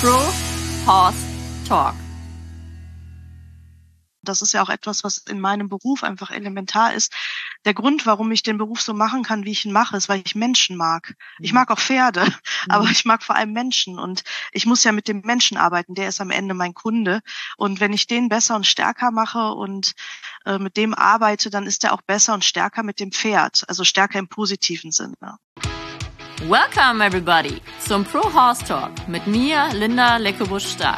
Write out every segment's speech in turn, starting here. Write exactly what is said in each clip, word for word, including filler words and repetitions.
Pro Horse Talk. Das ist ja auch etwas, was in meinem Beruf einfach elementar ist. Der Grund, warum ich den Beruf so machen kann, wie ich ihn mache, ist, weil ich Menschen mag. Ich mag auch Pferde, mhm. aber ich mag vor allem Menschen. Und ich muss ja mit dem Menschen arbeiten. Der ist am Ende mein Kunde. Und wenn ich den besser und stärker mache und äh, mit dem arbeite, dann ist er auch besser und stärker mit dem Pferd. Also stärker im positiven Sinne. Welcome everybody zum Pro Horse Talk mit mir, Linda Leckebusch-Stark.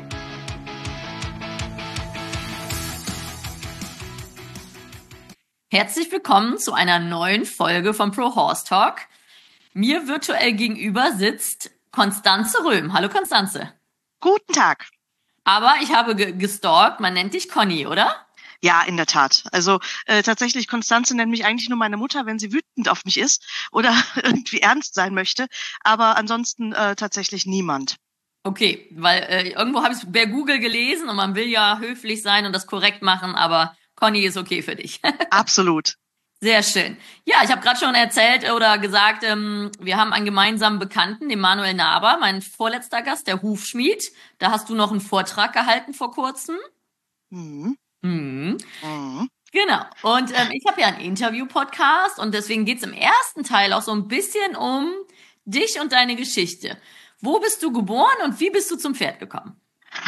Herzlich willkommen zu einer neuen Folge vom Pro Horse Talk. Mir virtuell gegenüber sitzt Constanze Röhm. Hallo Constanze. Guten Tag. Aber ich habe ge- gestalkt, man nennt dich Conny, oder? Ja, in der Tat. Also äh, tatsächlich, Constanze nennt mich eigentlich nur meine Mutter, wenn sie wütend auf mich ist oder irgendwie ernst sein möchte. Aber ansonsten äh, tatsächlich niemand. Okay, weil äh, irgendwo habe ich es bei Google gelesen und man will ja höflich sein und das korrekt machen, aber Conny ist okay für dich. Absolut. Sehr schön. Ja, ich habe gerade schon erzählt oder gesagt, ähm, wir haben einen gemeinsamen Bekannten, den Manuel Naber, mein vorletzter Gast, der Hufschmied. Da hast du noch einen Vortrag gehalten vor kurzem. Mhm. Mhm. Mhm. Genau. Und ähm, ich habe ja einen Interview-Podcast und deswegen geht's im ersten Teil auch so ein bisschen um dich und deine Geschichte. Wo bist du geboren und wie bist du zum Pferd gekommen?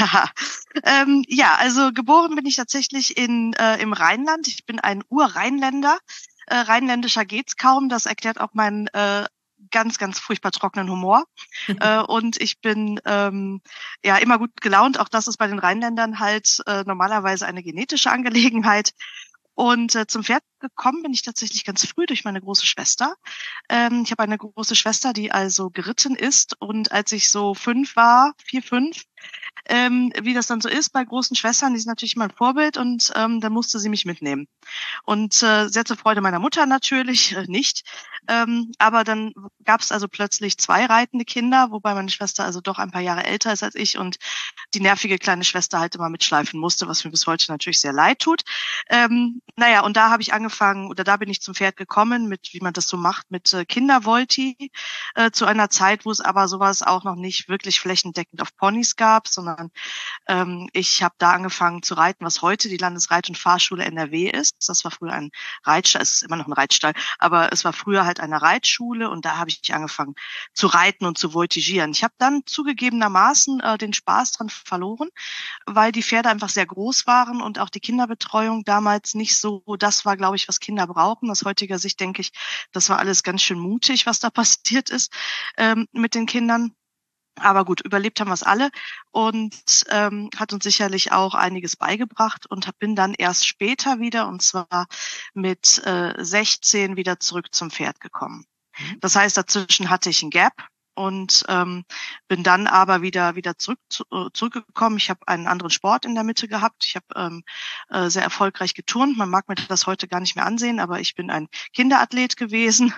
ähm, ja, also geboren bin ich tatsächlich in äh, im Rheinland. Ich bin ein Ur-Rheinländer. Äh, rheinländischer geht's kaum. Das erklärt auch meinen äh, ganz, ganz furchtbar trockenen Humor. äh, und ich bin ähm, ja immer gut gelaunt. Auch das ist bei den Rheinländern halt äh, normalerweise eine genetische Angelegenheit. Und äh, zum Pferd gekommen bin ich tatsächlich ganz früh durch meine große Schwester. Ähm, ich habe eine große Schwester, die also geritten ist. Und als ich so fünf war, vier, fünf, ähm, wie das dann so ist bei großen Schwestern, die sind natürlich immer ein Vorbild und ähm, dann musste sie mich mitnehmen. Und äh, sehr zur Freude meiner Mutter natürlich äh, nicht. Ähm, aber dann gab es also plötzlich zwei reitende Kinder, wobei meine Schwester also doch ein paar Jahre älter ist als ich und die nervige kleine Schwester halt immer mitschleifen musste, was mir bis heute natürlich sehr leid tut. Ähm, naja, und da habe ich angefangen, oder da bin ich zum Pferd gekommen, mit, wie man das so macht, mit äh, Kindervolti, äh, zu einer Zeit, wo es aber sowas auch noch nicht wirklich flächendeckend auf Ponys gab, sondern ähm, ich habe da angefangen zu reiten, was heute die Landesreit- und Fahrschule N R W ist. Das war früher ein Reitstall, es ist immer noch ein Reitstall, aber es war früher halt eine Reitschule und da habe ich angefangen zu reiten und zu voltigieren. Ich habe dann zugegebenermaßen äh, den Spaß dran verloren, weil die Pferde einfach sehr groß waren und auch die Kinderbetreuung damals nicht so das war, glaube ich, was Kinder brauchen. Aus heutiger Sicht denke ich, das war alles ganz schön mutig, was da passiert ist ähm, mit den Kindern. Aber gut, überlebt haben wir es alle und ähm, hat uns sicherlich auch einiges beigebracht und hab, bin dann erst später wieder, und zwar mit äh, sechzehn, wieder zurück zum Pferd gekommen. Mhm. Das heißt, dazwischen hatte ich ein Gap und ähm, bin dann aber wieder wieder zurück zu, äh, zurückgekommen. Ich habe einen anderen Sport in der Mitte gehabt. Ich habe ähm, äh, sehr erfolgreich geturnt. Man mag mir das heute gar nicht mehr ansehen, aber ich bin ein Kinderathlet gewesen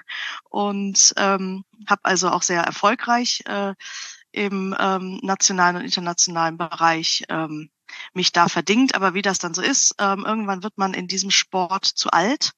und ähm, habe also auch sehr erfolgreich äh, im ähm, nationalen und internationalen Bereich ähm, mich da verdingt. Aber wie das dann so ist, ähm, irgendwann wird man in diesem Sport zu alt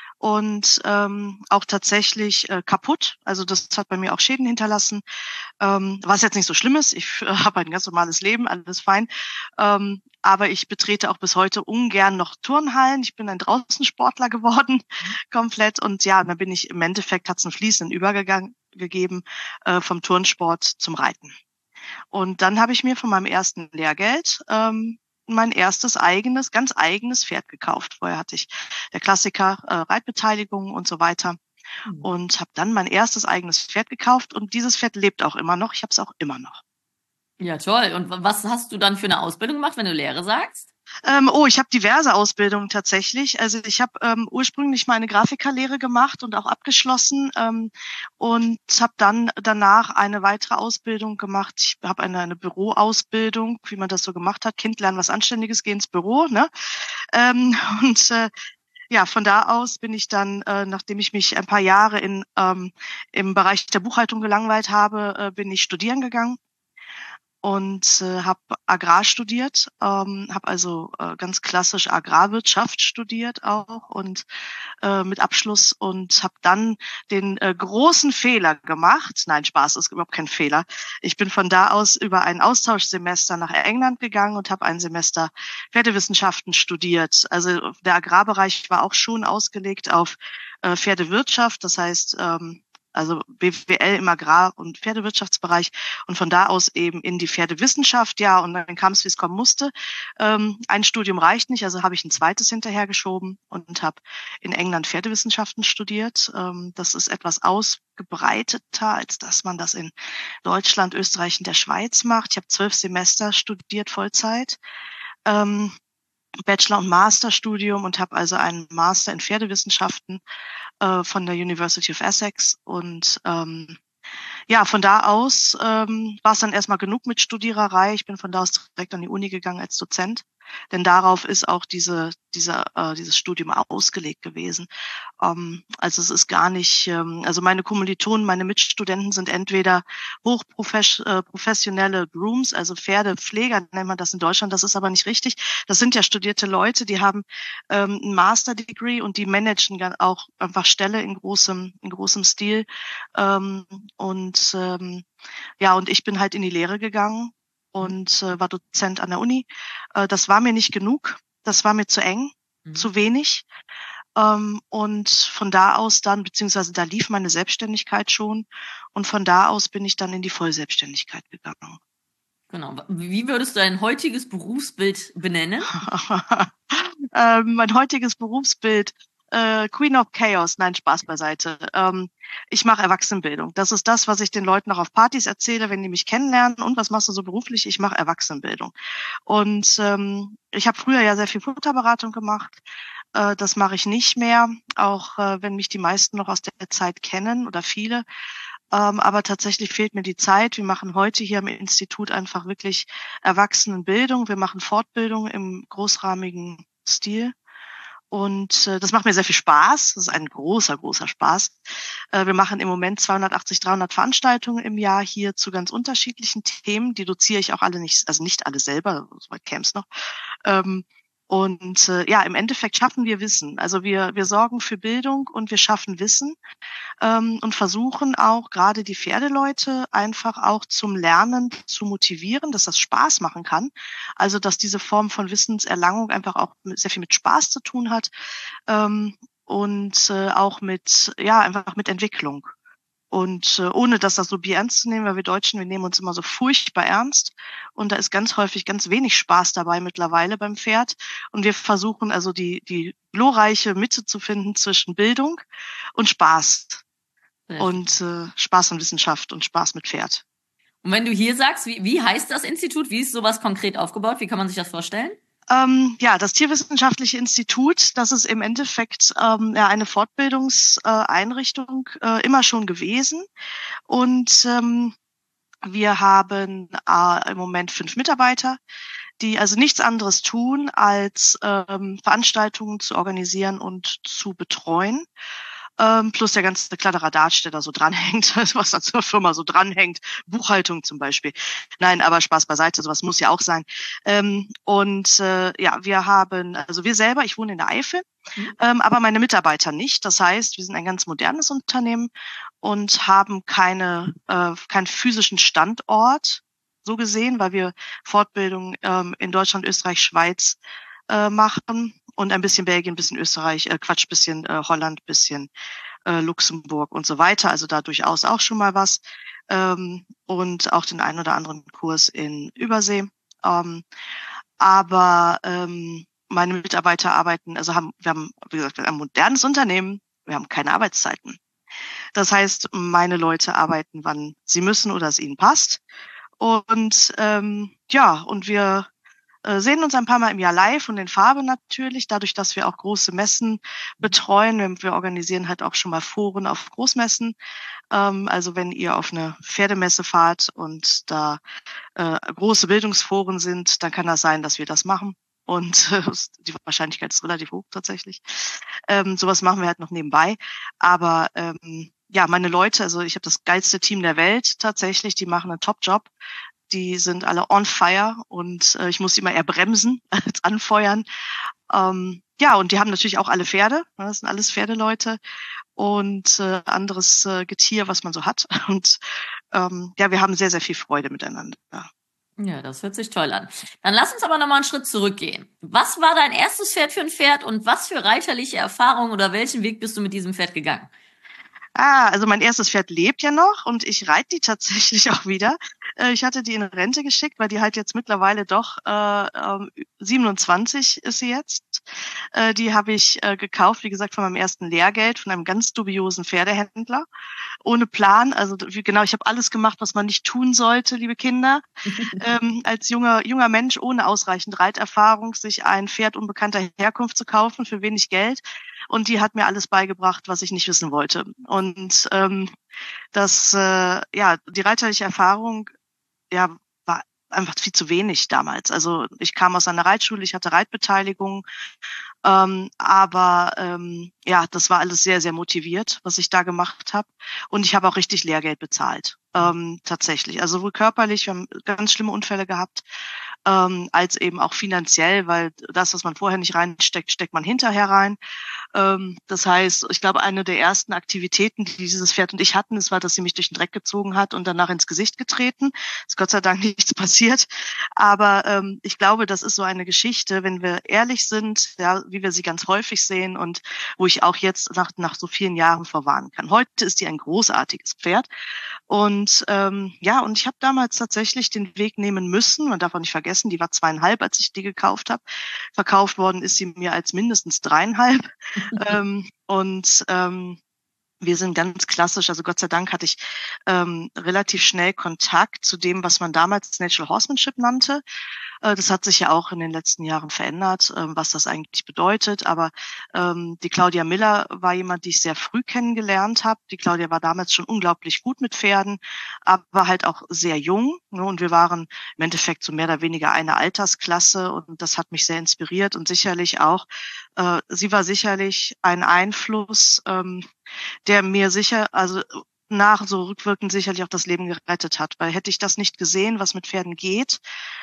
und ähm, auch tatsächlich äh, kaputt. Also das hat bei mir auch Schäden hinterlassen, ähm, was jetzt nicht so schlimm ist. Ich äh, habe ein ganz normales Leben, alles fein. Ähm, aber ich betrete auch bis heute ungern noch Turnhallen. Ich bin ein Draußensportler geworden, komplett. Und ja, dann bin ich im Endeffekt, hat es einen fließenden Übergang gegeben äh, vom Turnsport zum Reiten. Und dann habe ich mir von meinem ersten Lehrgeld ähm, mein erstes eigenes, ganz eigenes Pferd gekauft. Vorher hatte ich der Klassiker äh, Reitbeteiligung und so weiter. Mhm. Und habe dann mein erstes eigenes Pferd gekauft und dieses Pferd lebt auch immer noch. Ich habe es auch immer noch. Ja, toll. Und was hast du dann für eine Ausbildung gemacht, wenn du Lehre sagst? Ähm, oh, ich habe diverse Ausbildungen tatsächlich. Also ich habe ähm, ursprünglich meine Grafikerlehre gemacht und auch abgeschlossen ähm, und habe dann danach eine weitere Ausbildung gemacht. Ich habe eine, eine Büroausbildung, wie man das so gemacht hat. Kind lernen was Anständiges, geh ins Büro, ne? Ähm, und äh, ja, von da aus bin ich dann, äh, nachdem ich mich ein paar Jahre in ähm, im Bereich der Buchhaltung gelangweilt habe, äh, bin ich studieren gegangen. und äh, habe Agrar studiert, ähm, habe also äh, ganz klassisch Agrarwirtschaft studiert auch und äh, mit Abschluss und habe dann den äh, großen Fehler gemacht. Nein, Spaß, ist überhaupt kein Fehler. Ich bin von da aus über ein Austauschsemester nach England gegangen und habe ein Semester Pferdewissenschaften studiert. Also der Agrarbereich war auch schon ausgelegt auf äh, Pferdewirtschaft, das heißt ähm, also B W L im Agrar- und Pferdewirtschaftsbereich und von da aus eben in die Pferdewissenschaft, ja, und dann kam es, wie es kommen musste. Ähm, ein Studium reicht nicht, also habe ich ein zweites hinterhergeschoben und habe in England Pferdewissenschaften studiert. Ähm, das ist etwas ausgebreiteter, als dass man das in Deutschland, Österreich und der Schweiz macht. Ich habe zwölf Semester studiert, Vollzeit. Ähm, Bachelor- und Masterstudium und habe also einen Master in Pferdewissenschaften äh, von der University of Essex und ähm, ja, von da aus ähm, war es dann erstmal genug mit Studiererei. Ich bin von da aus direkt an die Uni gegangen als Dozent, denn darauf ist auch diese, diese, äh, dieses Studium ausgelegt gewesen. Ähm, also es ist gar nicht, ähm, also meine Kommilitonen, meine Mitstudenten sind entweder hochprofessionelle äh, Grooms, also Pferdepfleger nennt man das in Deutschland, das ist aber nicht richtig. Das sind ja studierte Leute, die haben ähm, ein Master-Degree und die managen dann auch einfach Ställe in großem, in großem Stil. Ähm, und ähm, ja, und ich bin halt in die Lehre gegangen und äh, war Dozent an der Uni. Äh, das war mir nicht genug, das war mir zu eng, Mhm. zu wenig. Ähm, und von da aus dann, beziehungsweise da lief meine Selbstständigkeit schon und von da aus bin ich dann in die Vollselbstständigkeit gegangen. Genau. Wie würdest du dein heutiges Berufsbild benennen? ähm, mein heutiges Berufsbild, äh, Queen of Chaos, nein, Spaß beiseite. Ähm, ich mache Erwachsenenbildung. Das ist das, was ich den Leuten noch auf Partys erzähle, wenn die mich kennenlernen. Und was machst du so beruflich? Ich mache Erwachsenenbildung. Und ähm, ich habe früher ja sehr viel Futterberatung gemacht. Äh, das mache ich nicht mehr, auch äh, wenn mich die meisten noch aus der Zeit kennen oder viele. Ähm, aber tatsächlich fehlt mir die Zeit. Wir machen heute hier am Institut einfach wirklich Erwachsenenbildung. Wir machen Fortbildung im großrahmigen Stil. Und äh, das macht mir sehr viel Spaß. Das ist ein großer, großer Spaß. Äh, wir machen im Moment zweihundertachtzig, dreihundert Veranstaltungen im Jahr hier zu ganz unterschiedlichen Themen. Die doziere ich auch alle nicht, also nicht alle selber, soweit käme es noch. Ähm, und äh, ja, im Endeffekt schaffen wir Wissen. Also wir, wir sorgen für Bildung und wir schaffen Wissen ähm, und versuchen auch gerade die Pferdeleute einfach auch zum Lernen zu motivieren, dass das Spaß machen kann. Also dass diese Form von Wissenserlangung einfach auch mit, sehr viel mit Spaß zu tun hat ähm, und äh, auch mit, ja, einfach mit Entwicklung. Und äh, ohne das das so ernst zu nehmen, weil wir Deutschen, wir nehmen uns immer so furchtbar ernst. Und da ist ganz häufig ganz wenig Spaß dabei mittlerweile beim Pferd. Und wir versuchen also die, die glorreiche Mitte zu finden zwischen Bildung und Spaß. Sehr schön. Und äh, Spaß und Wissenschaft und Spaß mit Pferd. Und wenn du hier sagst, wie, wie heißt das Institut? Wie ist sowas konkret aufgebaut? Wie kann man sich das vorstellen? Ähm, ja, das Tierwissenschaftliche Institut, das ist im Endeffekt ähm, ja eine Fortbildungseinrichtung äh, äh, immer schon gewesen. Und ähm, wir haben äh, im Moment fünf Mitarbeiter, die also nichts anderes tun, als ähm, Veranstaltungen zu organisieren und zu betreuen. Ähm, plus der ganze Kladderadatsch, der da so dranhängt, was da zur Firma so dranhängt, Buchhaltung zum Beispiel. Nein, aber Spaß beiseite, sowas muss ja auch sein. Ähm, und äh, ja, wir haben, also wir selber, ich wohne in der Eifel, Mhm. ähm, aber meine Mitarbeiter nicht. Das heißt, wir sind ein ganz modernes Unternehmen und haben keine, äh, keinen physischen Standort, so gesehen, weil wir Fortbildung ähm, in Deutschland, Österreich, Schweiz äh, machen und ein bisschen Belgien, ein bisschen Österreich, äh, Quatsch, bisschen äh, Holland, bisschen äh, Luxemburg und so weiter. Also da durchaus auch schon mal was. Ähm, und auch den einen oder anderen Kurs in Übersee. Ähm, aber ähm, meine Mitarbeiter arbeiten, also haben, wir haben, wie gesagt, ein modernes Unternehmen, wir haben keine Arbeitszeiten. Das heißt, meine Leute arbeiten, wann sie müssen oder es ihnen passt. Und ähm, ja, und wir äh, sehen uns ein paar Mal im Jahr live und in Farbe natürlich, dadurch, dass wir auch große Messen betreuen. Wir, wir organisieren halt auch schon mal Foren auf Großmessen. Ähm, also wenn ihr auf eine Pferdemesse fahrt und da äh, große Bildungsforen sind, dann kann das sein, dass wir das machen. Und äh, die Wahrscheinlichkeit ist relativ hoch tatsächlich. Ähm, sowas machen wir halt noch nebenbei. Aber ähm, ja, meine Leute, also ich habe das geilste Team der Welt tatsächlich, die machen einen Top-Job. die sind alle on fire und äh, ich muss immer eher bremsen als anfeuern. Ähm, ja, und die haben natürlich auch alle Pferde. Ne? Das sind alles Pferdeleute und äh, anderes äh, Getier, was man so hat. Und ähm, ja, wir haben sehr, sehr viel Freude miteinander. Ja, das hört sich toll an. Dann lass uns aber nochmal einen Schritt zurückgehen. Was war dein erstes Pferd für ein Pferd und was für reiterliche Erfahrungen oder welchen Weg bist du mit diesem Pferd gegangen? Ah, also mein erstes Pferd lebt ja noch und ich reite die tatsächlich auch wieder. Äh, ich hatte die in Rente geschickt, weil die halt jetzt mittlerweile doch äh, ähm, siebenundzwanzig ist sie jetzt. Äh, die habe ich äh, gekauft, wie gesagt, von meinem ersten Lehrgeld, von einem ganz dubiosen Pferdehändler. Ohne Plan, also wie, genau, ich habe alles gemacht, was man nicht tun sollte, liebe Kinder. Ähm, als junger junger Mensch ohne ausreichend Reiterfahrung sich ein Pferd unbekannter Herkunft zu kaufen für wenig Geld. Und die hat mir alles beigebracht, was ich nicht wissen wollte. Und ähm, das, äh, ja, die reiterliche Erfahrung, ja, war einfach viel zu wenig damals. Also ich kam aus einer Reitschule, ich hatte Reitbeteiligung, ähm, aber ähm, ja, das war alles sehr, sehr motiviert, was ich da gemacht habe. Und ich habe auch richtig Lehrgeld bezahlt, ähm, tatsächlich. Also sowohl körperlich, wir haben ganz schlimme Unfälle gehabt, ähm, als eben auch finanziell, weil das, was man vorher nicht reinsteckt, steckt man hinterher rein. Ähm, das heißt, ich glaube, eine der ersten Aktivitäten, die dieses Pferd und ich hatten, das war, dass sie mich durch den Dreck gezogen hat und danach ins Gesicht getreten. Ist Gott sei Dank nichts passiert. Aber ähm, ich glaube, das ist so eine Geschichte, wenn wir ehrlich sind, ja, wie wir sie ganz häufig sehen und wo ich auch jetzt nach, nach so vielen Jahren vorwarnen kann. Heute ist die ein großartiges Pferd. Und ähm, ja, und ich habe damals tatsächlich den Weg nehmen müssen. Man darf auch nicht vergessen, die war zweieinhalb, als ich die gekauft habe. Verkauft worden ist sie mir als mindestens dreieinhalb. ähm, und ähm, wir sind ganz klassisch, also Gott sei Dank hatte ich ähm, relativ schnell Kontakt zu dem, was man damals Natural Horsemanship nannte. Äh, das hat sich ja auch in den letzten Jahren verändert, ähm, was das eigentlich bedeutet. Aber ähm, die Claudia Miller war jemand, die ich sehr früh kennengelernt habe. Die Claudia war damals schon unglaublich gut mit Pferden, aber halt auch sehr jung. Ne? Und wir waren im Endeffekt so mehr oder weniger eine Altersklasse und das hat mich sehr inspiriert und sicherlich auch, äh, sie war sicherlich ein Einfluss, ähm, der mir sicher, also nach so rückwirkend sicherlich auch das Leben gerettet hat. Weil hätte ich das nicht gesehen, was mit Pferden geht,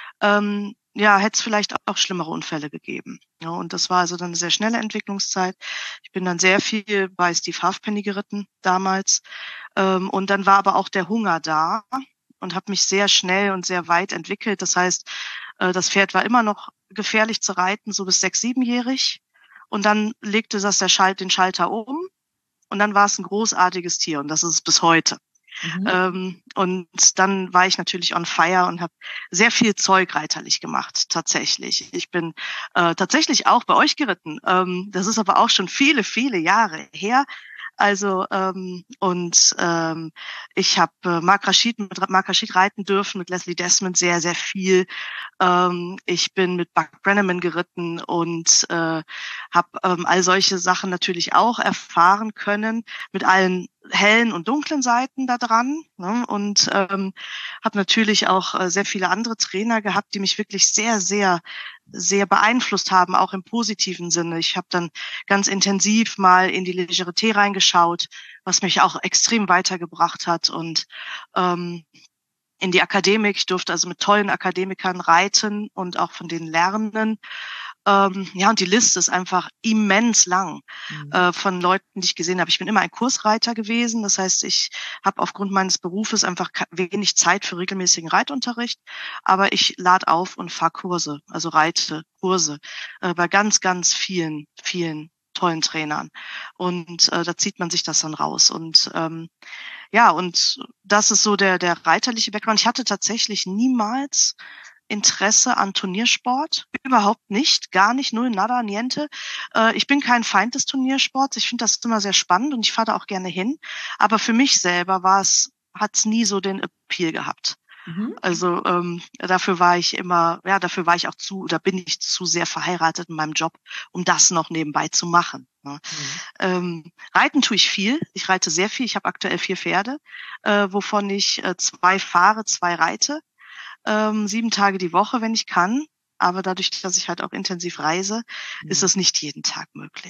ähm, ja, hätte es vielleicht auch schlimmere Unfälle gegeben. Ja, und das war also dann eine sehr schnelle Entwicklungszeit. Ich bin dann sehr viel bei Steve Halfpenny geritten damals. Ähm, und dann war aber auch der Hunger da und habe mich sehr schnell und sehr weit entwickelt. Das heißt, äh, das Pferd war immer noch gefährlich zu reiten, so bis sechs-, siebenjährig. Und dann legte das der Schalt, den Schalter um. Und dann war es ein großartiges Tier und das ist es bis heute. Mhm. Ähm, und dann war ich natürlich on fire und habe sehr viel Zeug reiterlich gemacht, tatsächlich. Ich bin äh, tatsächlich auch bei euch geritten. Ähm, das ist aber auch schon viele, viele Jahre her. Also ähm, und ähm, ich habe äh, Mark Rashid mit Mark Rashid reiten dürfen, mit Leslie Desmond sehr, sehr viel. Ähm, ich bin mit Buck Brenneman geritten und äh, habe ähm, all solche Sachen natürlich auch erfahren können, mit allen hellen und dunklen Seiten da dran. Ne? Und ähm, habe natürlich auch äh, sehr viele andere Trainer gehabt, die mich wirklich sehr, sehr sehr beeinflusst haben, auch im positiven Sinne. Ich habe dann ganz intensiv mal in die Legerité reingeschaut, was mich auch extrem weitergebracht hat und ähm, in die Akademik. Ich durfte also mit tollen Akademikern reiten und auch von denen lernen. Ähm, ja, und die Liste ist einfach immens lang mhm. äh, von Leuten, die ich gesehen habe. Ich bin immer ein Kursreiter gewesen. Das heißt, ich habe aufgrund meines Berufes einfach wenig Zeit für regelmäßigen Reitunterricht. Aber ich lade auf und fahre Kurse, also reite Kurse äh, bei ganz, ganz vielen, vielen tollen Trainern. Und äh, da zieht man sich das dann raus. Und ähm, ja, und das ist so der, der reiterliche Background. Ich hatte tatsächlich niemals Interesse an Turniersport. Überhaupt nicht, gar nicht, null, nada, niente. Äh, ich bin kein Feind des Turniersports. Ich finde das immer sehr spannend und ich fahre da auch gerne hin. Aber für mich selber war es, hat es nie so den Appeal gehabt. Mhm. Also ähm, dafür war ich immer, ja, dafür war ich auch zu, oder bin ich zu sehr verheiratet in meinem Job, um das noch nebenbei zu machen. Ne? Mhm. Ähm, reiten tue ich viel. Ich reite sehr viel. Ich habe aktuell vier Pferde, äh, wovon ich äh, zwei fahre, zwei reite. Ähm, sieben Tage die Woche, wenn ich kann. Aber dadurch, dass ich halt auch intensiv reise, mhm. ist das nicht jeden Tag möglich.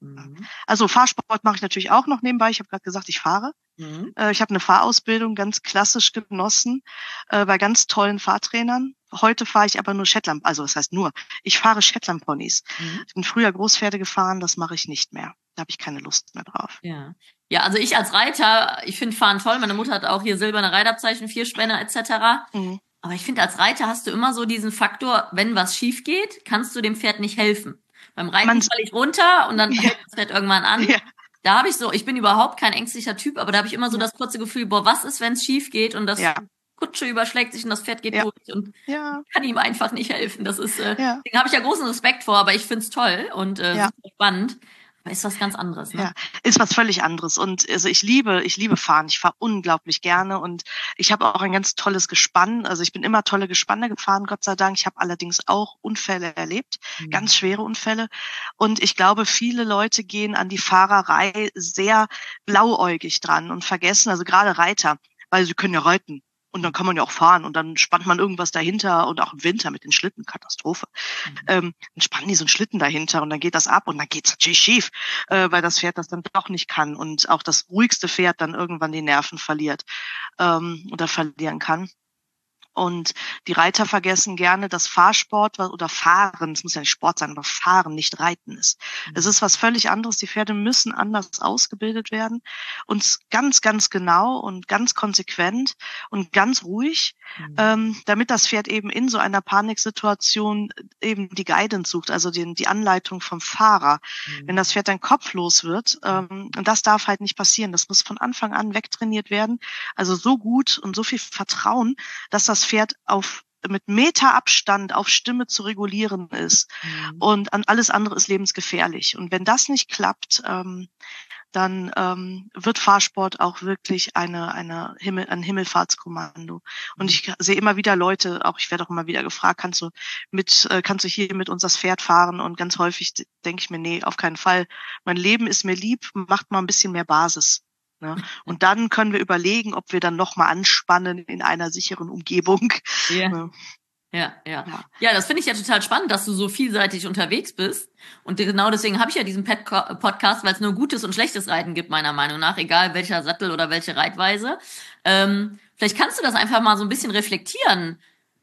Mhm. Also Fahrsport mache ich natürlich auch noch nebenbei. Ich habe gerade gesagt, ich fahre. Mhm. Äh, ich habe eine Fahrausbildung ganz klassisch genossen äh, bei ganz tollen Fahrtrainern. Heute fahre ich aber nur Shetland, also was heißt nur, ich fahre Shetland-Ponys. Mhm. Ich bin früher Großpferde gefahren, das mache ich nicht mehr. Da habe ich keine Lust mehr drauf. Ja. Ja, also ich als Reiter, ich finde Fahren toll. Meine Mutter hat auch hier silberne Reitabzeichen, Vierspänner et cetera. Mhm. Aber ich finde, als Reiter hast du immer so diesen Faktor, wenn was schief geht, kannst du dem Pferd nicht helfen. Beim Reiten Man- falle ich runter und dann Ja. hält das Pferd irgendwann an. Ja. Da habe ich so, ich bin überhaupt kein ängstlicher Typ, aber da habe ich immer so Ja. das kurze Gefühl, boah, was ist, wenn es schief geht und das Ja. Kutsche überschlägt sich und das Pferd geht Ja. durch und Ja. kann ihm einfach nicht helfen. Das ist, äh, Ja. deswegen habe ich ja großen Respekt vor, aber ich find's toll und äh, Ja. super spannend. Aber ist was ganz anderes, ne? Ja, ist was völlig anderes. Und also ich liebe, ich liebe Fahren. Ich fahre unglaublich gerne und ich habe auch ein ganz tolles Gespann. Also ich bin immer tolle Gespanne gefahren, Gott sei Dank. Ich habe allerdings auch Unfälle erlebt, Mhm. ganz schwere Unfälle. Und ich glaube, viele Leute gehen an die Fahrerei sehr blauäugig dran und vergessen, also gerade Reiter, weil sie können ja reiten. Und dann kann man ja auch fahren und dann spannt man irgendwas dahinter und auch im Winter mit den Schlitten, Katastrophe. Mhm. Ähm, dann spannen die so einen Schlitten dahinter und dann geht das ab und dann geht's natürlich schief, äh, weil das Pferd das dann doch nicht kann und auch das ruhigste Pferd dann irgendwann die Nerven verliert ähm, oder verlieren kann. Und die Reiter vergessen gerne, dass Fahrsport oder Fahren, es muss ja nicht Sport sein, aber Fahren nicht Reiten ist. Es ist was völlig anderes. Die Pferde müssen anders ausgebildet werden und ganz, ganz genau und ganz konsequent und ganz ruhig, Mhm. ähm, damit das Pferd eben in so einer Paniksituation eben die Guidance sucht, also den, die Anleitung vom Fahrer. Mhm. Wenn das Pferd dann kopflos wird, ähm, und das darf halt nicht passieren. Das muss von Anfang an wegtrainiert werden. Also so gut und so viel Vertrauen, dass das Pferd auf mit Meterabstand auf Stimme zu regulieren ist. Mhm. Und an alles andere ist lebensgefährlich. Und wenn das nicht klappt, ähm, dann ähm, wird Fahrsport auch wirklich eine, eine Himmel, ein Himmelfahrtskommando. Und ich sehe immer wieder Leute, auch ich werde auch immer wieder gefragt, kannst du mit, äh, kannst du hier mit uns das Pferd fahren? Und ganz häufig denke ich mir, nee, auf keinen Fall. Mein Leben ist mir lieb, macht mal ein bisschen mehr Basis. Ne? Und dann können wir überlegen, ob wir dann nochmal anspannen in einer sicheren Umgebung. Ja. Ne? Ja, ja. Ja. Ja, das finde ich ja total spannend, dass du so vielseitig unterwegs bist. Und genau deswegen habe ich ja diesen Pet Podcast, weil es nur gutes und schlechtes Reiten gibt, meiner Meinung nach, egal welcher Sattel oder welche Reitweise. Ähm, vielleicht kannst du das einfach mal so ein bisschen reflektieren.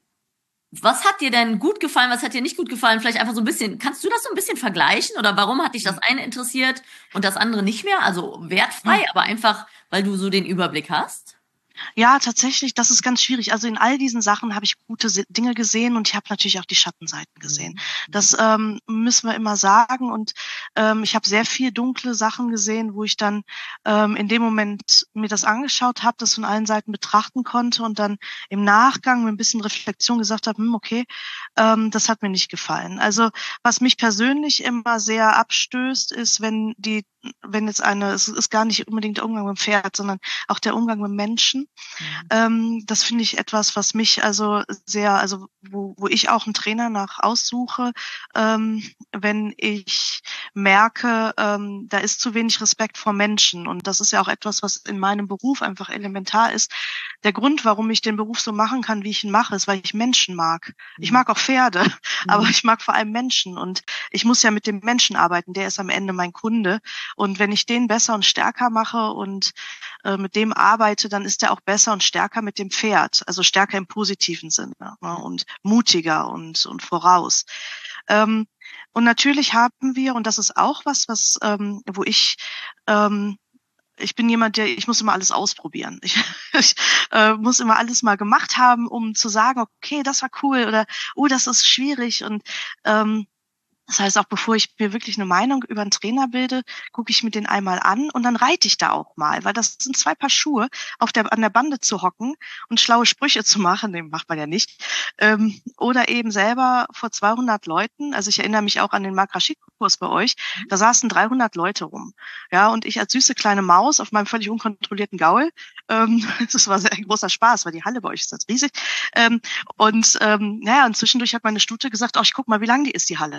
Was hat dir denn gut gefallen, was hat dir nicht gut gefallen? Vielleicht einfach so ein bisschen, kannst du das so ein bisschen vergleichen? Oder warum hat dich das eine interessiert und das andere nicht mehr? Also wertfrei, Hm. aber einfach, weil du so den Überblick hast? Ja, tatsächlich, das ist ganz schwierig. Also in all diesen Sachen habe ich gute Se- Dinge gesehen und ich habe natürlich auch die Schattenseiten gesehen. Das ähm, müssen wir immer sagen. Und ähm, ich habe sehr viel dunkle Sachen gesehen, wo ich dann ähm, in dem Moment mir das angeschaut habe, das von allen Seiten betrachten konnte und dann im Nachgang mit ein bisschen Reflexion gesagt habe, hm, okay, ähm, das hat mir nicht gefallen. Also was mich persönlich immer sehr abstößt, ist, wenn die, wenn jetzt eine, es ist gar nicht unbedingt der Umgang mit dem Pferd, sondern auch der Umgang mit Menschen. Mhm. Ähm, das finde ich etwas, was mich also sehr, also wo, wo ich auch einen Trainer nach aussuche, ähm, wenn ich merke, ähm, da ist zu wenig Respekt vor Menschen. Und das ist ja auch etwas, was in meinem Beruf einfach elementar ist. Der Grund, warum ich den Beruf so machen kann, wie ich ihn mache, ist, weil ich Menschen mag. Ich mag auch Pferde, aber ich mag vor allem Menschen. Und ich muss ja mit dem Menschen arbeiten. Der ist am Ende mein Kunde. Und wenn ich den besser und stärker mache und äh, mit dem arbeite, dann ist er auch besser und stärker mit dem Pferd. Also stärker im positiven Sinne, ne? Und mutiger und, und voraus. Ähm, und natürlich haben wir, und das ist auch was, was, ähm, wo ich, ähm, ich bin jemand, der, ich muss immer alles ausprobieren. Ich, ich äh, muss immer alles mal gemacht haben, um zu sagen, okay, das war cool oder, oh, das ist schwierig. Und ähm, das heißt, auch bevor ich mir wirklich eine Meinung über einen Trainer bilde, gucke ich mir den einmal an und dann reite ich da auch mal, weil das sind zwei Paar Schuhe, auf der, an der Bande zu hocken und schlaue Sprüche zu machen, den macht man ja nicht, ähm, oder eben selber vor zweihundert Leuten, also ich erinnere mich auch an den Makrashik-Kurs bei euch, da saßen dreihundert Leute rum, ja, und ich als süße kleine Maus auf meinem völlig unkontrollierten Gaul, ähm, das war sehr ein großer Spaß, weil die Halle bei euch ist jetzt riesig, ähm, und ähm, naja, und zwischendurch hat meine Stute gesagt, oh, ich guck mal, wie lang die ist, die Halle, ne?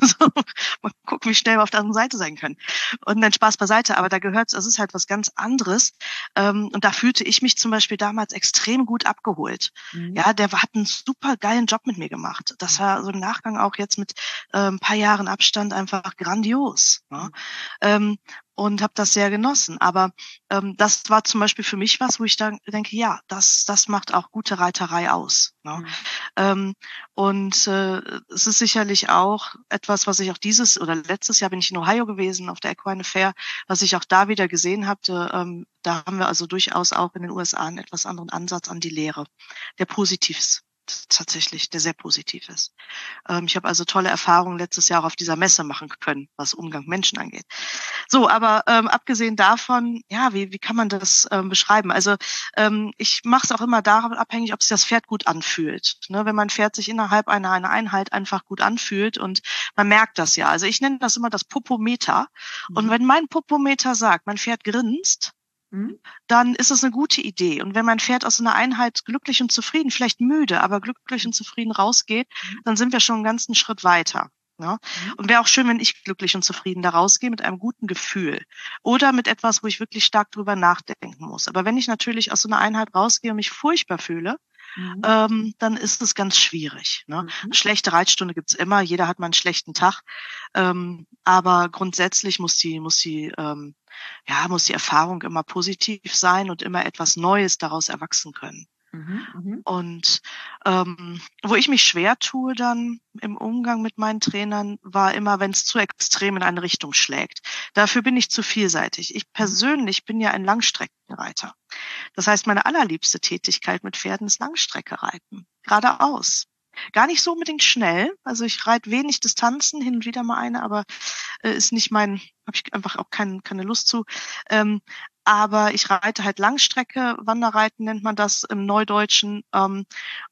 So, mal gucken, wie schnell wir auf der anderen Seite sein können. Und dann Spaß beiseite, aber da gehört, das ist halt was ganz anderes. Ähm, und da fühlte ich mich zum Beispiel damals extrem gut abgeholt. Mhm. Ja, der hat einen super geilen Job mit mir gemacht. Das war so im Nachgang auch jetzt mit äh, ein paar Jahren Abstand einfach grandios. Ne? Mhm. Ähm, und habe das sehr genossen. Aber ähm, das war zum Beispiel für mich was, wo ich dann denke, ja, das, das macht auch gute Reiterei aus. Ne? Mhm. Ähm, und äh, es ist sicherlich auch etwas, was ich auch dieses oder letztes Jahr bin ich in Ohio gewesen auf der Equine Fair, was ich auch da wieder gesehen habe. Ähm, da haben wir also durchaus auch in den U S A einen etwas anderen Ansatz an die Lehre, der positiv ist. Tatsächlich, der sehr positiv ist. Ähm, ich habe also tolle Erfahrungen letztes Jahr auch auf dieser Messe machen können, was Umgang Menschen angeht. So, aber ähm, abgesehen davon, ja, wie, wie kann man das ähm, beschreiben? Also ähm, ich mache es auch immer davon abhängig, ob sich das Pferd gut anfühlt. Ne? Wenn mein Pferd sich innerhalb einer, einer Einheit einfach gut anfühlt und man merkt das ja. Also ich nenne das immer das Popometer. Und Mhm. wenn mein Popometer sagt, mein Pferd grinst, Mhm. dann ist es eine gute Idee. Und wenn mein Pferd aus einer Einheit glücklich und zufrieden, vielleicht müde, aber glücklich und zufrieden rausgeht, dann sind wir schon einen ganzen Schritt weiter. Ja? Mhm. Und wäre auch schön, wenn ich glücklich und zufrieden da rausgehe mit einem guten Gefühl oder mit etwas, wo ich wirklich stark drüber nachdenken muss. Aber wenn ich natürlich aus so einer Einheit rausgehe und mich furchtbar fühle, Mhm. ähm, dann ist es ganz schwierig. Ne? Eine Mhm. schlechte Reitstunde gibt's immer, jeder hat mal einen schlechten Tag, ähm, aber grundsätzlich muss die, muss die, ähm, ja, muss die Erfahrung immer positiv sein und immer etwas Neues daraus erwachsen können. Mhm. Mhm. Und ähm, wo ich mich schwer tue dann im Umgang mit meinen Trainern, war immer, wenn es zu extrem in eine Richtung schlägt. Dafür bin ich zu vielseitig. Ich persönlich bin ja ein Langstreckenreiter. Das heißt, meine allerliebste Tätigkeit mit Pferden ist Langstrecke reiten. Geradeaus. Gar nicht so unbedingt schnell. Also ich reite wenig Distanzen, hin und wieder mal eine, aber äh, ist nicht mein, habe ich einfach auch kein, keine Lust zu. Ähm, aber ich reite halt Langstrecke, Wanderreiten nennt man das im Neudeutschen. Ähm,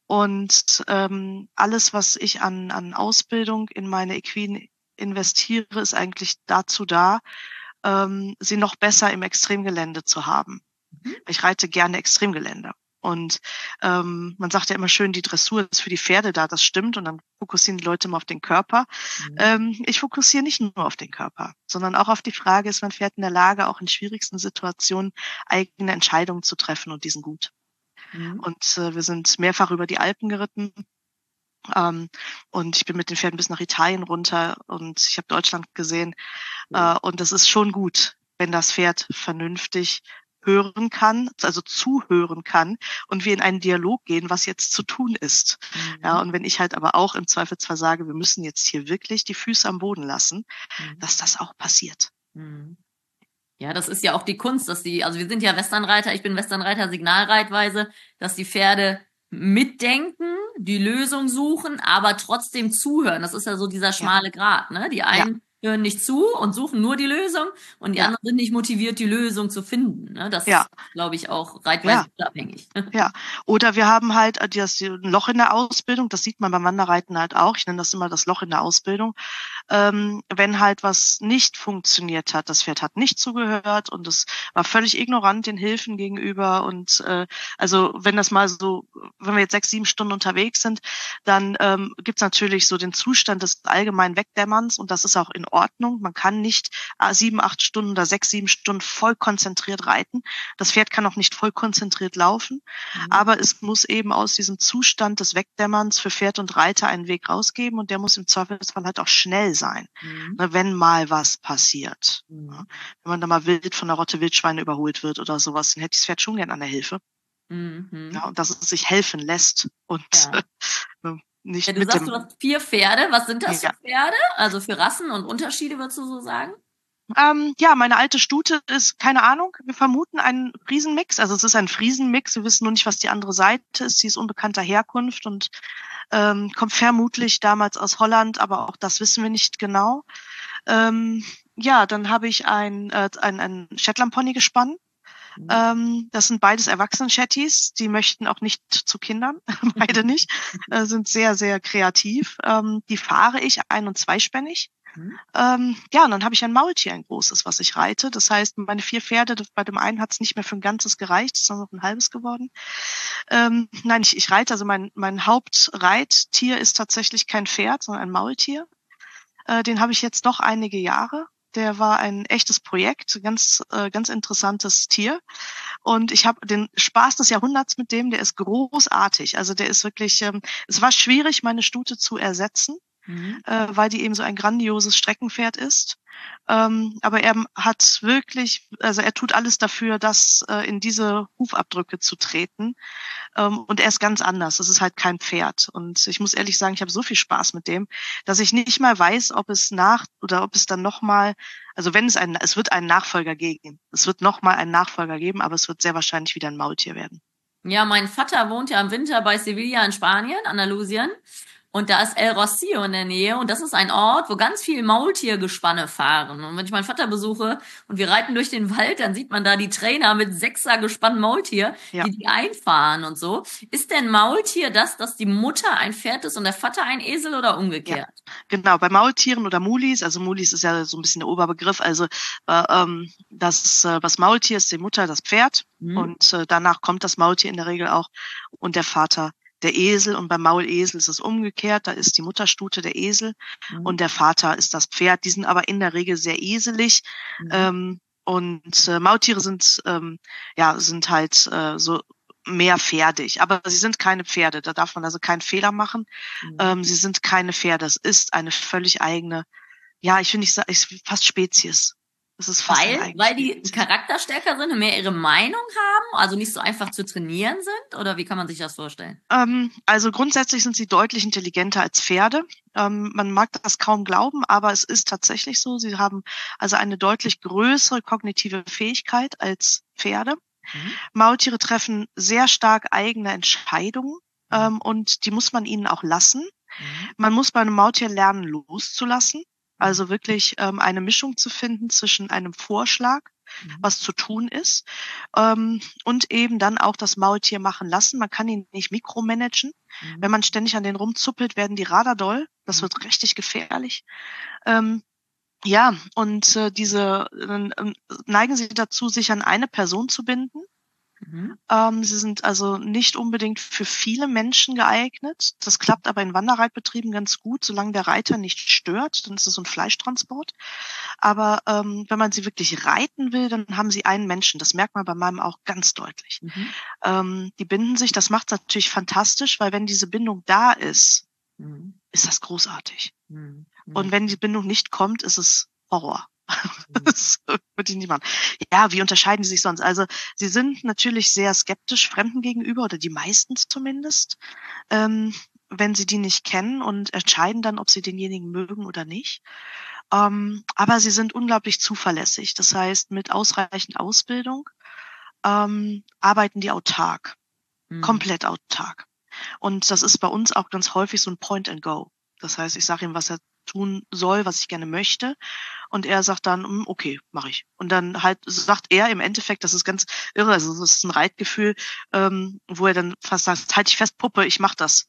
und ähm, alles, was ich an, an Ausbildung in meine Equine investiere, ist eigentlich dazu da, ähm, sie noch besser im Extremgelände zu haben. Mhm. Ich reite gerne Extremgelände. Und ähm, man sagt ja immer schön, die Dressur ist für die Pferde da, das stimmt. Und dann fokussieren die Leute immer auf den Körper. Mhm. Ähm, ich fokussiere nicht nur auf den Körper, sondern auch auf die Frage, ist mein Pferd in der Lage, auch in schwierigsten Situationen eigene Entscheidungen zu treffen und diesen gut. Mhm. Und äh, wir sind mehrfach über die Alpen geritten. Ähm, und ich bin mit den Pferden bis nach Italien runter und ich habe Deutschland gesehen. Äh, und das ist schon gut, wenn das Pferd vernünftig hören kann, also zuhören kann und wir in einen Dialog gehen, was jetzt zu tun ist. Ja, Mhm. und wenn ich halt aber auch im Zweifelsfall sage, wir müssen jetzt hier wirklich die Füße am Boden lassen, Mhm. dass das auch passiert. Mhm. Ja, das ist ja auch die Kunst, dass die, also wir sind ja Westernreiter, ich bin Westernreiter Signalreitweise, dass die Pferde mitdenken, die Lösung suchen, aber trotzdem zuhören. Das ist ja so dieser Ja, schmale Grat, ne? Die ja, einen hören nicht zu und suchen nur die Lösung und die ja, anderen sind nicht motiviert, die Lösung zu finden, ne? Das ja, ist, glaube ich, auch reitweise ja. unabhängig. Ja, oder wir haben halt äh, das ein Loch in der Ausbildung, das sieht man beim Wanderreiten halt auch. Ich nenne das immer das Loch in der Ausbildung. Ähm, wenn halt was nicht funktioniert hat, das Pferd hat nicht zugehört und es war völlig ignorant den Hilfen gegenüber und äh, also wenn das mal so, wenn wir jetzt sechs, sieben Stunden unterwegs sind, dann ähm, gibt's natürlich so den Zustand des allgemeinen Wegdämmerns und das ist auch in Ordnung. Man kann nicht äh, sieben, acht Stunden oder sechs, sieben Stunden voll konzentriert reiten. Das Pferd kann auch nicht voll konzentriert laufen. Mhm. Aber es muss eben aus diesem Zustand des Wegdämmerns für Pferd und Reiter einen Weg rausgeben und der muss im Zweifelsfall halt auch schnell sein, Mhm. ne, wenn mal was passiert. Ja. Mhm. Wenn man da mal wild von der Rotte Wildschweine überholt wird oder sowas, dann hätte ich das Pferd schon gern an der Hilfe. Mhm. Ja, und dass es sich helfen lässt und Ja. Ja, nicht du mit sagst, du dem, hast vier Pferde. Was sind das für ja. Pferde? Also für Rassen und Unterschiede, würdest du so sagen? Ähm, ja, meine alte Stute ist, keine Ahnung, wir vermuten einen Friesenmix. Also es ist ein Friesenmix. Wir wissen nur nicht, was die andere Seite ist. Sie ist unbekannter Herkunft und ähm, kommt vermutlich damals aus Holland, aber auch das wissen wir nicht genau. Ähm, ja, dann habe ich ein, äh, ein, ein Shetland-Pony gespannt. Mhm. Ähm, das sind beides Erwachsenen-Shetties. Die möchten auch nicht zu Kindern, beide nicht. Äh, sind sehr, sehr kreativ. Ähm, die fahre ich ein- und zweispännig. Mhm. Ähm, ja, und dann habe ich ein Maultier, ein großes, was ich reite. Das heißt, meine vier Pferde, das, bei dem einen hat es nicht mehr für ein ganzes gereicht, es ist nur noch ein halbes geworden. Ähm, nein, ich, ich reite, also mein, mein Hauptreittier ist tatsächlich kein Pferd, sondern ein Maultier. Äh, den habe ich jetzt noch einige Jahre. Der war ein echtes Projekt, ganz äh, ganz interessantes Tier. Und ich habe den Spaß des Jahrhunderts mit dem, der ist großartig. Also der ist wirklich, ähm, es war schwierig, meine Stute zu ersetzen, Mhm. äh, weil die eben so ein grandioses Streckenpferd ist. Ähm, aber er hat wirklich, also er tut alles dafür, das äh, in diese Hufabdrücke zu treten. Ähm, und er ist ganz anders. Das ist halt kein Pferd. Und ich muss ehrlich sagen, ich habe so viel Spaß mit dem, dass ich nicht mal weiß, ob es nach oder ob es dann nochmal, also wenn es einen, es wird einen Nachfolger geben. Es wird nochmal einen Nachfolger geben, aber es wird sehr wahrscheinlich wieder ein Maultier werden. Ja, mein Vater wohnt ja im Winter bei Sevilla in Spanien, Andalusien. Und da ist El Rocío in der Nähe. Und das ist ein Ort, wo ganz viel Maultiergespanne fahren. Und wenn ich meinen Vater besuche und wir reiten durch den Wald, dann sieht man da die Trainer mit sechser Gespann Maultier, Ja. die die einfahren und so. Ist denn Maultier das, dass die Mutter ein Pferd ist und der Vater ein Esel oder umgekehrt? Ja, genau. Bei Maultieren oder Mulis, also Mulis ist ja so ein bisschen der Oberbegriff, also äh, ähm, das, äh, das Maultier ist die Mutter, das Pferd, Mhm. und äh, danach kommt das Maultier in der Regel auch und der Vater der Esel, und beim Maulesel ist es umgekehrt, da ist die Mutterstute der Esel Mhm. und der Vater ist das Pferd. Die sind aber in der Regel sehr eselig. Mhm. Ähm, und äh, Maultiere sind ähm, ja sind halt äh, so mehr pferdig, aber sie sind keine Pferde, da darf man also keinen Fehler machen. Mhm. Ähm, sie sind keine Pferde, es ist eine völlig eigene, ja, ich finde, ich sage fast Spezies. Es ist fast eine Weil, eigene weil die Spezies. charakterstärker sind und mehr ihre Meinung haben, also nicht so einfach zu trainieren sind? Oder wie kann man sich das vorstellen? Ähm, also grundsätzlich sind sie deutlich intelligenter als Pferde. Ähm, man mag das kaum glauben, aber es ist tatsächlich so. Sie haben also eine deutlich größere kognitive Fähigkeit als Pferde. Mhm. Maultiere treffen sehr stark eigene Entscheidungen, Mhm. ähm, und die muss man ihnen auch lassen. Mhm. Man muss bei einem Maultier lernen, loszulassen. Mhm. Also wirklich ähm, eine Mischung zu finden zwischen einem Vorschlag, Mhm. was zu tun ist, ähm, und eben dann auch das Maultier machen lassen. Man kann ihn nicht mikromanagen. Mhm. Wenn man ständig an den rumzuppelt, werden die raderdoll. Das Mhm. wird richtig gefährlich. Ähm, ja, und äh, diese äh, neigen sie dazu, sich an eine Person zu binden. Mhm. Ähm, sie sind also nicht unbedingt für viele Menschen geeignet. Das klappt aber in Wanderreitbetrieben ganz gut, solange der Reiter nicht stört. Dann ist es so ein Fleischtransport. Aber ähm, wenn man sie wirklich reiten will, dann haben sie einen Menschen. Das merkt man bei meinem auch ganz deutlich. Mhm. Ähm, die binden sich. Das macht es natürlich fantastisch, weil wenn diese Bindung da ist, Mhm. ist das großartig. Mhm. Und wenn die Bindung nicht kommt, ist es Horror. Mhm. Das würde ich nicht machen. Ja, wie unterscheiden die sich sonst? Also sie sind natürlich sehr skeptisch Fremden gegenüber, oder die meisten zumindest, ähm, wenn sie die nicht kennen, und entscheiden dann, ob sie denjenigen mögen oder nicht. Ähm, aber sie sind unglaublich zuverlässig. Das heißt, mit ausreichend Ausbildung ähm, arbeiten die autark, Mhm. komplett autark. Und das ist bei uns auch ganz häufig so ein Point and Go. Das heißt, ich sage ihm, was er tun soll, was ich gerne möchte. Und er sagt dann, "Mm, okay, mache ich." Und dann halt sagt er im Endeffekt, das ist ganz irre, also das ist ein Reitgefühl, ähm, wo er dann fast sagt, halt dich fest, Puppe, ich mach das.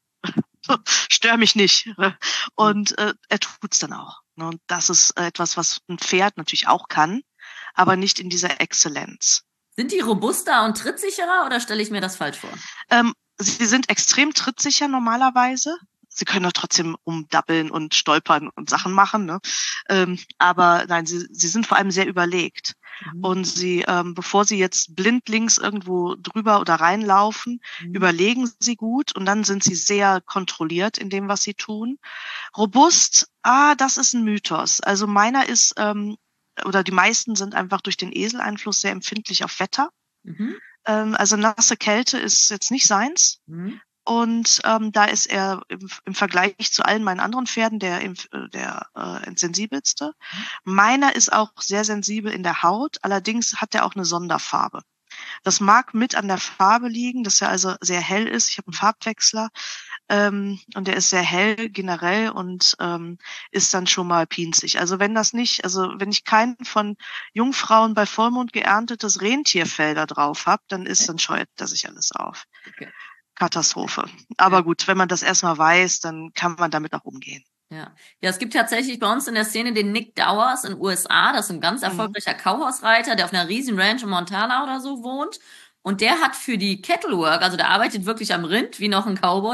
Stör mich nicht. Und äh, er tut's dann auch. Ne? Und das ist äh, etwas, was ein Pferd natürlich auch kann, aber nicht in dieser Exzellenz. Sind die robuster und trittsicherer oder stelle ich mir das falsch vor? Ähm, sie sind extrem trittsicher normalerweise. Sie können doch trotzdem umdabbeln und stolpern und Sachen machen, ne? Ähm, aber nein, sie, sie sind vor allem sehr überlegt. Mhm. Und sie, ähm, bevor sie jetzt blindlings irgendwo drüber oder reinlaufen, Mhm. überlegen sie gut, und dann sind sie sehr kontrolliert in dem, was sie tun. Robust, ah, das ist ein Mythos. Also meiner ist, ähm, oder die meisten sind einfach durch den Eseleinfluss sehr empfindlich auf Wetter. Mhm. Ähm, also nasse Kälte ist jetzt nicht seins. Mhm. Und ähm, da ist er im, im Vergleich zu allen meinen anderen Pferden der, der äh, sensibelste. Meiner ist auch sehr sensibel in der Haut, allerdings hat er auch eine Sonderfarbe. Das mag mit an der Farbe liegen, dass er also sehr hell ist. Ich habe einen Farbwechsler, ähm, und der ist sehr hell generell und ähm, ist dann schon mal pinzig. Also wenn das nicht, also wenn ich keinen von Jungfrauen bei Vollmond geerntetes Rentierfell da drauf habe, dann ist, dann scheuert er sich alles auf. Okay. Katastrophe. Aber Ja. gut, wenn man das erstmal weiß, dann kann man damit auch umgehen. Ja. Ja, es gibt tatsächlich bei uns in der Szene den Nick Dowers in den U S A. Das ist ein ganz Mhm. erfolgreicher Cowhorse-Reiter, der auf einer riesen Ranch in Montana oder so wohnt. Und der hat für die Kettlework, also der arbeitet wirklich am Rind wie noch ein Cowboy,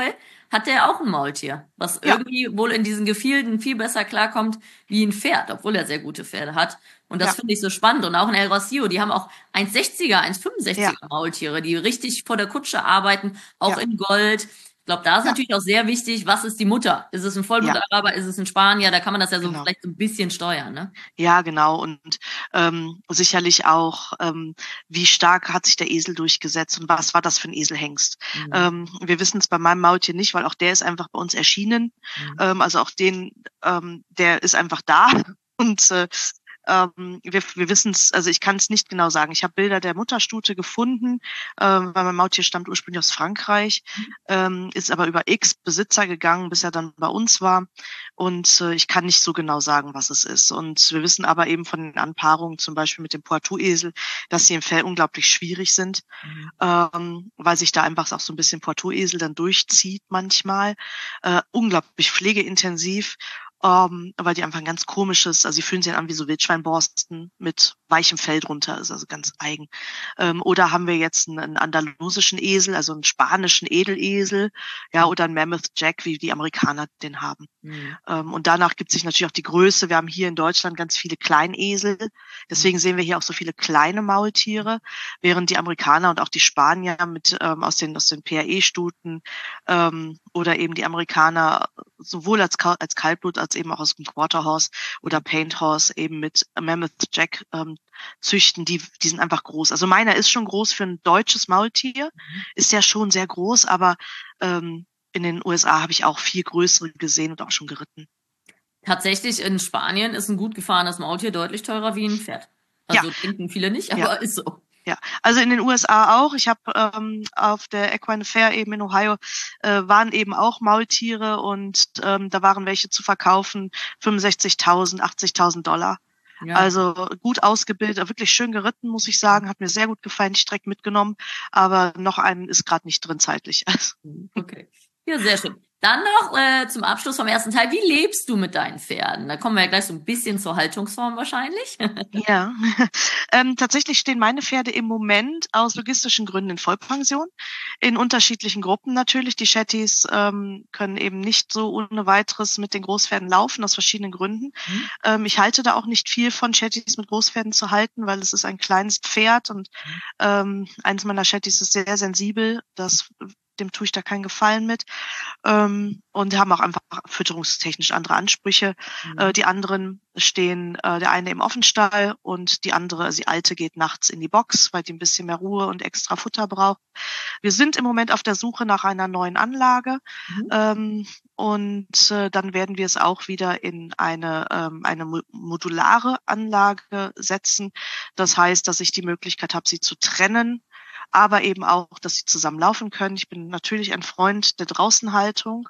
hat der auch ein Maultier, was Ja. irgendwie wohl in diesen Gefilden viel besser klarkommt wie ein Pferd, obwohl er sehr gute Pferde hat. Und das Ja. finde ich so spannend. Und auch in El Rocio, die haben auch eins sechziger, eins fünfundsechziger Ja. Maultiere, die richtig vor der Kutsche arbeiten, auch Ja. in Gold. Ich glaube, da ist Ja. natürlich auch sehr wichtig, was ist die Mutter? Ist es ein Vollblut-Araber, ist es ein Spanier? Da kann man das ja so Genau. vielleicht so ein bisschen steuern, ne? Ja, genau. Und ähm, sicherlich auch, ähm, wie stark hat sich der Esel durchgesetzt und was war das für ein Eselhengst? Mhm. Ähm, wir wissen es bei meinem Maultier nicht, weil auch der ist einfach bei uns erschienen. Mhm. Ähm, also auch den, ähm, der ist einfach da. Und äh, ähm, wir, wir wissen es, also ich kann es nicht genau sagen. Ich habe Bilder der Mutterstute gefunden, ähm, weil mein Maultier stammt ursprünglich aus Frankreich, ähm, ist aber über X Besitzer gegangen, bis er dann bei uns war. Und äh, ich kann nicht so genau sagen, was es ist. Und wir wissen aber eben von den Anpaarungen, zum Beispiel mit dem Poitou-Esel, dass sie im Fell unglaublich schwierig sind, Mhm. ähm, weil sich da einfach auch so ein bisschen Poitou-Esel dann durchzieht manchmal. Äh, unglaublich pflegeintensiv. Um, weil die einfach ein ganz komisches, also sie fühlen sich an wie so Wildschweinborsten mit weichem Fell drunter, ist also ganz eigen. Ähm, oder haben wir jetzt einen, einen andalusischen Esel, also einen spanischen Edelesel, ja, oder einen Mammoth Jack, wie die Amerikaner den haben. Mhm. Ähm, und danach gibt sich natürlich auch die Größe. Wir haben hier in Deutschland ganz viele Kleinesel, deswegen sehen wir hier auch so viele kleine Maultiere, während die Amerikaner und auch die Spanier mit ähm, aus den aus den P R E-Stuten ähm, oder eben die Amerikaner sowohl als als Kaltblut als eben auch aus dem Quarter Horse oder Paint Horse eben mit Mammoth Jack ähm, züchten, die die sind einfach groß. Also meiner ist schon groß für ein deutsches Maultier, ist ja schon sehr groß, aber ähm, in den U S A habe ich auch viel größere gesehen und auch schon geritten. Tatsächlich in Spanien ist ein gut gefahrenes Maultier deutlich teurer wie ein Pferd. Also Ja. denken viele nicht, aber Ja. ist so. Ja, also in den U S A auch. Ich habe ähm, auf der Equine Fair eben in Ohio äh, waren eben auch Maultiere und ähm, da waren welche zu verkaufen, fünfundsechzigtausend, achtzigtausend Dollar. Ja. Also gut ausgebildet, wirklich schön geritten, muss ich sagen. Hat mir sehr gut gefallen, ich direkt mitgenommen. Aber noch einen ist gerade nicht drin zeitlich. Okay. Ja, sehr schön. Dann noch äh, zum Abschluss vom ersten Teil. Wie lebst du mit deinen Pferden? Da kommen wir ja gleich so ein bisschen zur Haltungsform wahrscheinlich. Ja, ähm, tatsächlich stehen meine Pferde im Moment aus logistischen Gründen in Vollpension, in unterschiedlichen Gruppen natürlich. Die Shetties ähm, können eben nicht so ohne weiteres mit den Großpferden laufen, aus verschiedenen Gründen. Mhm. Ähm, ich halte da auch nicht viel von, Shetties mit Großpferden zu halten, weil es ist ein kleines Pferd und ähm, eines meiner Shetties ist sehr sensibel. Das dem tue ich da keinen Gefallen mit. Ähm, und haben auch einfach fütterungstechnisch andere Ansprüche. Mhm. Äh, die anderen stehen, äh, der eine im Offenstall und die andere, also die alte, geht nachts in die Box, weil die ein bisschen mehr Ruhe und extra Futter braucht. Wir sind im Moment auf der Suche nach einer neuen Anlage. Mhm. Ähm, und äh, dann werden wir es auch wieder in eine, ähm, eine modulare Anlage setzen. Das heißt, dass ich die Möglichkeit habe, sie zu trennen, aber eben auch, dass sie zusammen laufen können. Ich bin natürlich ein Freund der Draußenhaltung,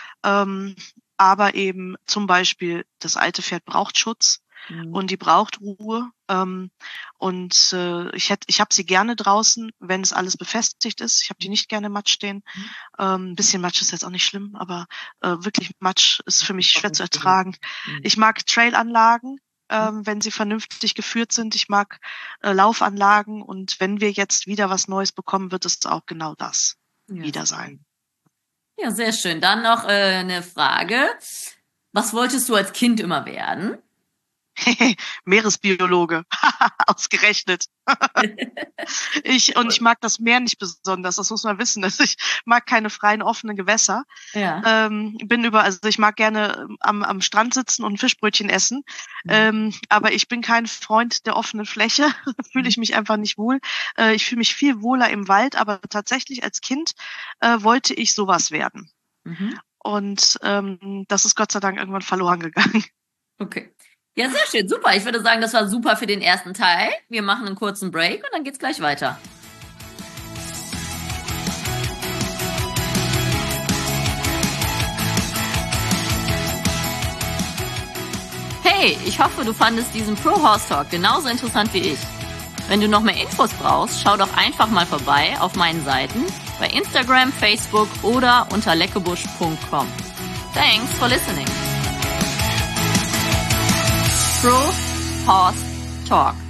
ähm, aber eben zum Beispiel das alte Pferd braucht Schutz Mhm. und die braucht Ruhe. Ähm, und äh, ich hätte, ich habe sie gerne draußen, wenn es alles befestigt ist. Ich habe die nicht gerne im Matsch stehen. Mhm. Ähm, ein bisschen Matsch ist jetzt auch nicht schlimm, aber äh, wirklich Matsch ist für mich Ist auch schwer zu nicht schlimm. ertragen. Mhm. Ich mag Trailanlagen, ähm, wenn sie vernünftig geführt sind. Ich mag äh, Laufanlagen und wenn wir jetzt wieder was Neues bekommen, wird es auch genau das Ja, wieder sein. Ja, sehr schön. Dann noch äh, eine Frage. Was wolltest du als Kind immer werden? Meeresbiologe, ausgerechnet. ich und ich mag das Meer nicht besonders, das muss man wissen. Also ich mag keine freien, offenen Gewässer. Ja. Ähm, bin über, also ich mag gerne am, am Strand sitzen und ein Fischbrötchen essen, Mhm. ähm, aber ich bin kein Freund der offenen Fläche. Fühle ich mich einfach nicht wohl. Äh, ich fühle mich viel wohler im Wald, aber tatsächlich als Kind äh, wollte ich sowas werden. Mhm. Und ähm, das ist Gott sei Dank irgendwann verloren gegangen. Okay. Ja, sehr schön. Super. Ich würde sagen, das war super für den ersten Teil. Wir machen einen kurzen Break und dann geht's gleich weiter. Hey, ich hoffe, du fandest diesen Pro Horse Talk genauso interessant wie ich. Wenn du noch mehr Infos brauchst, schau doch einfach mal vorbei auf meinen Seiten bei Instagram, Facebook oder unter leckebusch punkt com. Thanks for listening. Pro Horse Talk.